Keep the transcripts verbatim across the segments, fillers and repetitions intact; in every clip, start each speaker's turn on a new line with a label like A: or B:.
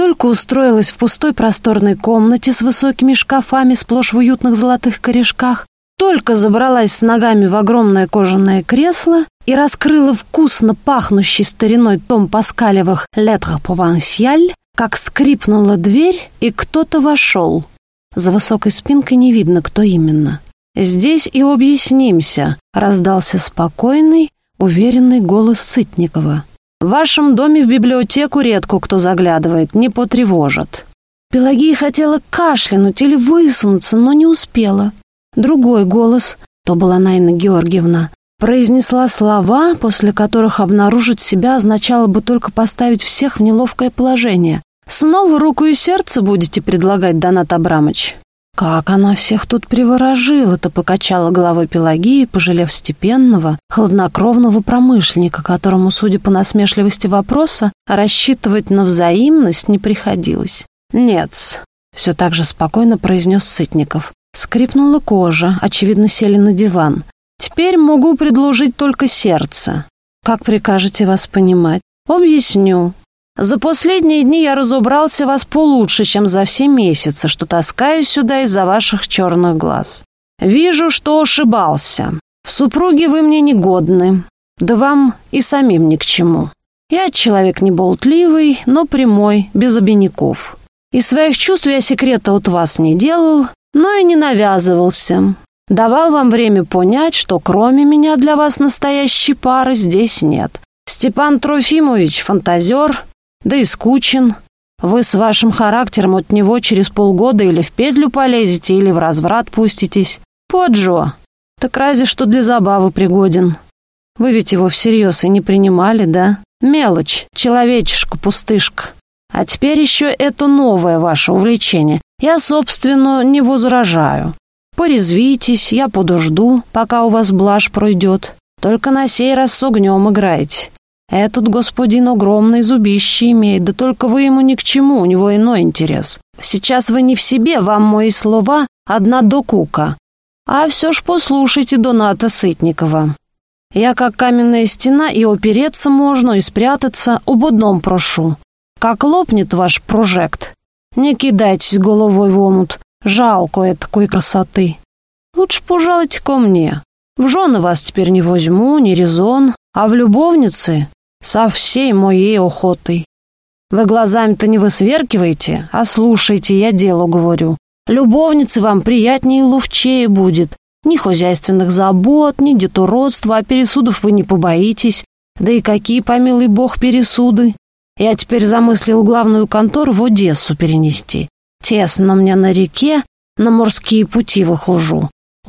A: только устроилась в пустой просторной комнате с высокими шкафами, сплошь в уютных золотых корешках, только забралась с ногами в огромное кожаное кресло и раскрыла вкусно пахнущий стариной том Паскалевых «Lettres provinciales», как скрипнула дверь, и кто-то вошел. За высокой спинкой не видно, кто именно. «Здесь и объяснимся», — раздался спокойный, уверенный голос Сытникова. «В вашем доме в библиотеку редко кто заглядывает, не потревожат». Пелагея хотела кашлянуть или высунуться, но не успела. Другой голос, то была Наина Георгиевна, произнесла слова, после которых обнаружить себя означало бы только поставить всех в неловкое положение. «Снова руку и сердце будете предлагать, Донат Абрамыч?» Как она всех тут приворожила-то, покачала головой Пелагея, пожалев степенного, хладнокровного промышленника, которому, судя по насмешливости вопроса, рассчитывать на взаимность не приходилось. «Нет-с», — все так же спокойно произнес Сытников. Скрипнула кожа, очевидно, сели на диван. «Теперь могу предложить только сердце. Как прикажете вас понимать? Объясню. За последние дни я разобрался вас получше, чем за все месяцы, что таскаюсь сюда из-за ваших черных глаз. Вижу, что ошибался. В супруге вы мне негодны, да вам и самим ни к чему. Я человек не болтливый, но прямой, без обиняков. Из своих чувств я секрета от вас не делал, но и не навязывался. Давал вам время понять, что кроме меня для вас настоящей пары здесь нет. Степан Трофимович — фантазер, да и скучен. Вы с вашим характером от него через полгода или в петлю полезете, или в разврат пуститесь. Поджо, так разве что для забавы пригоден. Вы ведь его всерьез и не принимали, да? Мелочь, человечишка, пустышка. А теперь еще это новое ваше увлечение. Я, собственно, не возражаю. Порезвитесь, я подожду, пока у вас блажь пройдет. Только на сей раз с огнем играете. Этот господин огромные зубища имеет, да только вы ему ни к чему, у него иной интерес. Сейчас вы не в себе, вам мои слова одна докука. А все ж послушайте Доната Сытникова. Я как каменная стена, и опереться можно, и спрятаться, об одном прошу. Как лопнет ваш прожект, не кидайтесь головой в омут, жалко такой красоты. Лучше пожалуйте ко мне. В жены вас теперь не возьму, не резон, а в любовницы со всей моей охотой. Вы глазами-то не высверкиваете, а слушайте, я дело говорю. Любовнице вам приятнее и ловчее будет. Ни хозяйственных забот, ни детородства, а пересудов вы не побоитесь. Да и какие, помилуй бог, пересуды. Я теперь замыслил главную контору в Одессу перенести. Тесно мне на реке, на морские пути выхожу.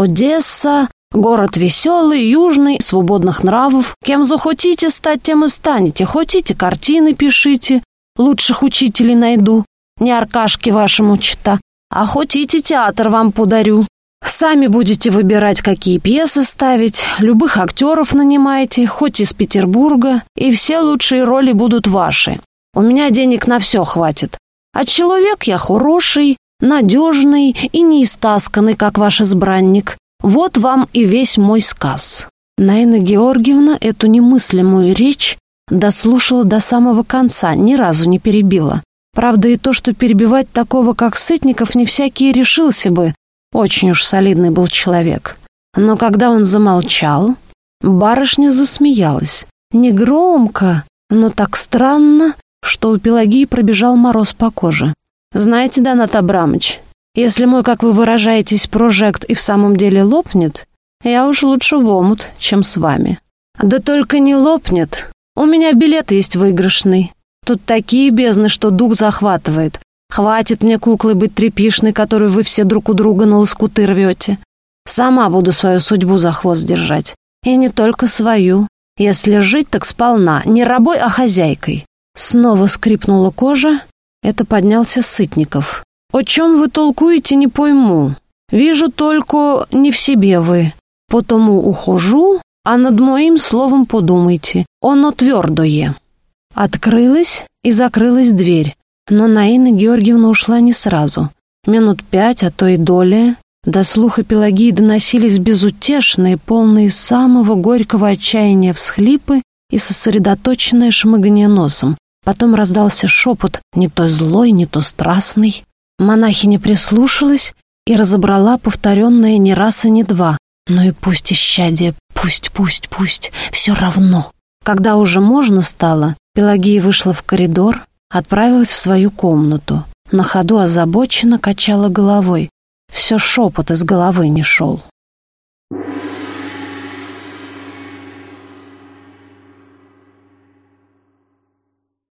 A: Одесса — город веселый, южный, свободных нравов. Кем захотите стать, тем и станете. Хотите, картины пишите, лучших учителей найду. Не Аркашке вашему чита, а хотите, театр вам подарю. Сами будете выбирать, какие пьесы ставить, любых актеров нанимайте, хоть из Петербурга, и все лучшие роли будут ваши. У меня денег на все хватит. А человек я хороший, надежный и не истасканный, как ваш избранник. Вот вам и весь мой сказ». Наина Георгиевна эту немыслимую речь дослушала до самого конца, ни разу не перебила. Правда, и то, что перебивать такого, как Сытников, не всякий решился бы. Очень уж солидный был человек. Но когда он замолчал, барышня засмеялась. Негромко, но так странно, что у Пелагеи пробежал мороз по коже. «Знаете, Донат Абрамыч, если мой, как вы выражаетесь, прожект и в самом деле лопнет, я уж лучше в омут, чем с вами». «Да только не лопнет. У меня билет есть выигрышный. Тут такие бездны, что дух захватывает. Хватит мне куклой быть тряпишной, которую вы все друг у друга на лоскуты рвете. Сама буду свою судьбу за хвост держать. И не только свою. Если жить, так сполна, не рабой, а хозяйкой». Снова скрипнула кожа. Это поднялся Сытников. «О чем вы толкуете, не пойму. Вижу только не в себе вы. Потому ухожу, а над моим словом подумайте. Оно твердое». Открылась и закрылась дверь. Но Наина Георгиевна ушла не сразу. Минут пять, а то и доля. До слуха Пелагеи доносились безутешные, полные самого горького отчаяния всхлипы и сосредоточенное шмыганье носом. Потом раздался шепот, не то злой, не то страстный. Монахиня прислушалась и разобрала повторенное не раз и не два. Ну и пусть исчадие, пусть, пусть, пусть, все равно. Когда уже можно стало, Пелагея вышла в коридор, отправилась в свою комнату. На ходу озабоченно качала головой. Все шепот из головы не шел.